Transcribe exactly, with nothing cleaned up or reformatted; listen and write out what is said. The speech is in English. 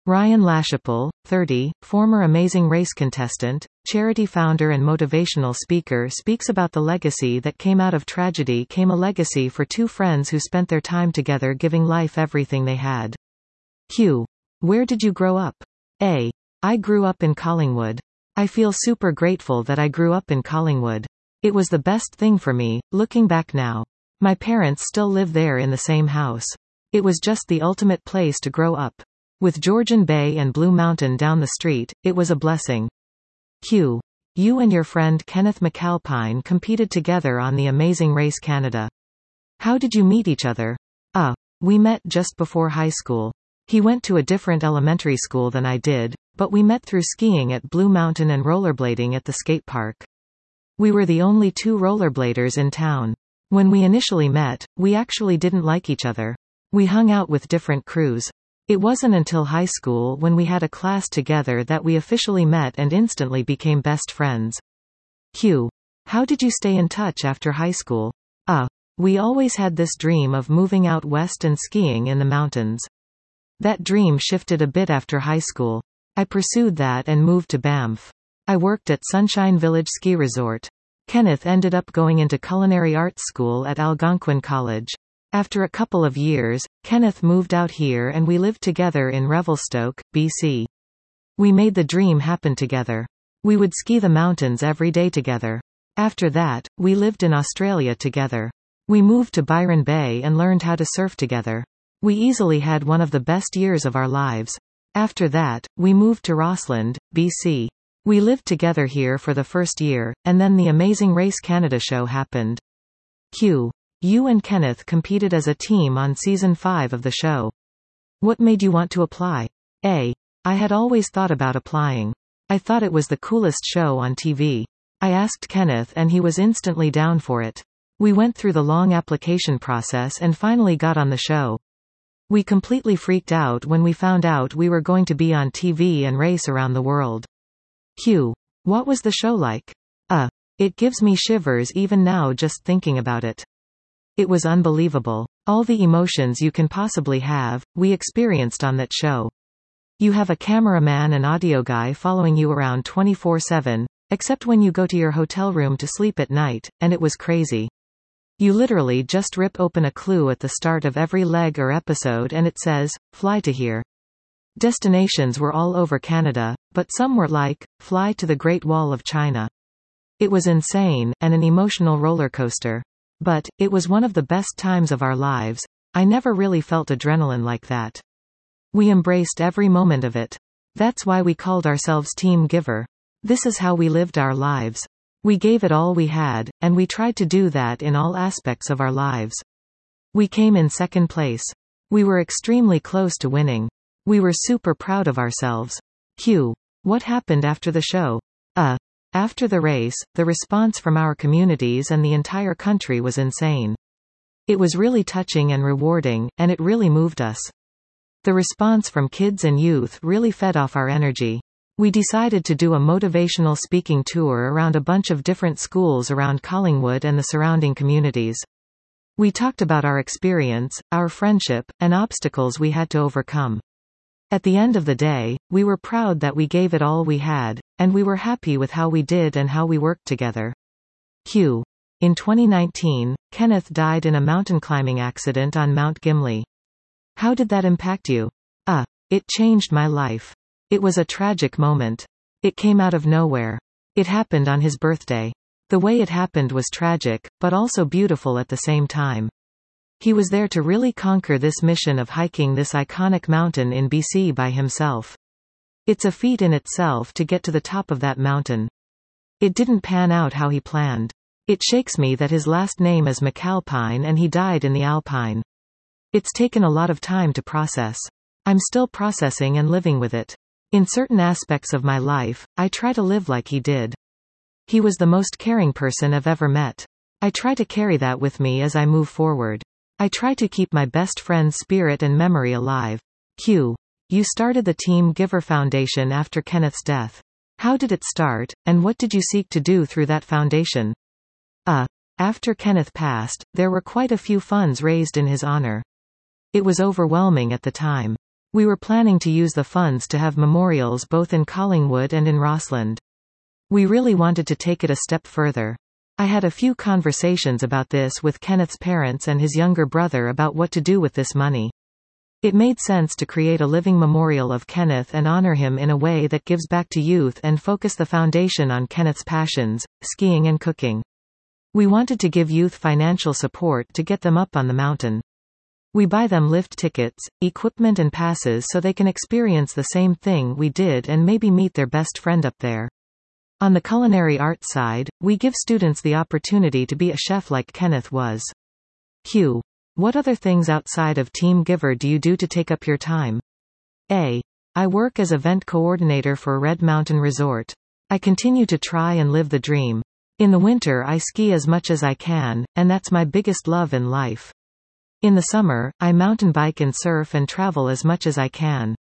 Ryan Lachapelle, thirty, former Amazing Race contestant, charity founder and motivational speaker, speaks about the legacy that came out of tragedy came a legacy for two friends who spent their time together giving life everything they had. Q. Where did you grow up? A. I grew up in Collingwood. I feel super grateful that I grew up in Collingwood. It was the best thing for me, looking back now. My parents still live there in the same house. It was just the ultimate place to grow up. With Georgian Bay and Blue Mountain down the street, it was a blessing. Q. You and your friend Kenneth McAlpine competed together on The Amazing Race Canada. How did you meet each other? A. We met just before high school. He went to a different elementary school than I did, but we met through skiing at Blue Mountain and rollerblading at the skate park. We were the only two rollerbladers in town. When we initially met, we actually didn't like each other. We hung out with different crews. It wasn't until high school when we had a class together that we officially met and instantly became best friends. Q. How did you stay in touch after high school? A. We always had this dream of moving out west and skiing in the mountains. That dream shifted a bit after high school. I pursued that and moved to Banff. I worked at Sunshine Village Ski Resort. Kenneth ended up going into culinary arts school at Algonquin College. After a couple of years, Kenneth moved out here and we lived together in Revelstoke, B C. We made the dream happen together. We would ski the mountains every day together. After that, we lived in Australia together. We moved to Byron Bay and learned how to surf together. We easily had one of the best years of our lives. After that, we moved to Rossland, B C. We lived together here for the first year, and then the Amazing Race Canada show happened. Q. You and Kenneth competed as a team on season five of the show. What made you want to apply? A. I had always thought about applying. I thought it was the coolest show on T V. I asked Kenneth and he was instantly down for it. We went through the long application process and finally got on the show. We completely freaked out when we found out we were going to be on T V and race around the world. Q. What was the show like? A. It gives me shivers even now just thinking about it. It was unbelievable. All the emotions you can possibly have, we experienced on that show. You have a cameraman and audio guy following you around twenty-four seven, except when you go to your hotel room to sleep at night, and it was crazy. You literally just rip open a clue at the start of every leg or episode and it says, fly to here. Destinations were all over Canada, but some were like, fly to the Great Wall of China. It was insane, and an emotional roller coaster. But, it was one of the best times of our lives. I never really felt adrenaline like that. We embraced every moment of it. That's why we called ourselves Team Giver. This is how we lived our lives. We gave it all we had, and we tried to do that in all aspects of our lives. We came in second place. We were extremely close to winning. We were super proud of ourselves. Q. What happened after the show? A. After the race, the response from our communities and the entire country was insane. It was really touching and rewarding, and it really moved us. The response from kids and youth really fed off our energy. We decided to do a motivational speaking tour around a bunch of different schools around Collingwood and the surrounding communities. We talked about our experience, our friendship, and obstacles we had to overcome. At the end of the day, we were proud that we gave it all we had, and we were happy with how we did and how we worked together. Q. In twenty nineteen, Kenneth died in a mountain climbing accident on Mount Gimli. How did that impact you? A. It changed my life. It was a tragic moment. It came out of nowhere. It happened on his birthday. The way it happened was tragic, but also beautiful at the same time. He was there to really conquer this mission of hiking this iconic mountain in B C by himself. It's a feat in itself to get to the top of that mountain. It didn't pan out how he planned. It shakes me that his last name is McAlpine and he died in the Alpine. It's taken a lot of time to process. I'm still processing and living with it. In certain aspects of my life, I try to live like he did. He was the most caring person I've ever met. I try to carry that with me as I move forward. I try to keep my best friend's spirit and memory alive. Q. You started the Team Giver Foundation after Kenneth's death. How did it start, and what did you seek to do through that foundation? A. After Kenneth passed, there were quite a few funds raised in his honor. It was overwhelming at the time. We were planning to use the funds to have memorials both in Collingwood and in Rossland. We really wanted to take it a step further. I had a few conversations about this with Kenneth's parents and his younger brother about what to do with this money. It made sense to create a living memorial of Kenneth and honor him in a way that gives back to youth and focus the foundation on Kenneth's passions, skiing and cooking. We wanted to give youth financial support to get them up on the mountain. We buy them lift tickets, equipment and passes so they can experience the same thing we did and maybe meet their best friend up there. On the culinary arts side, we give students the opportunity to be a chef like Kenneth was. Q. What other things outside of Team Giver do you do to take up your time? A. I work as event coordinator for Red Mountain Resort. I continue to try and live the dream. In the winter I ski as much as I can, and that's my biggest love in life. In the summer, I mountain bike and surf and travel as much as I can.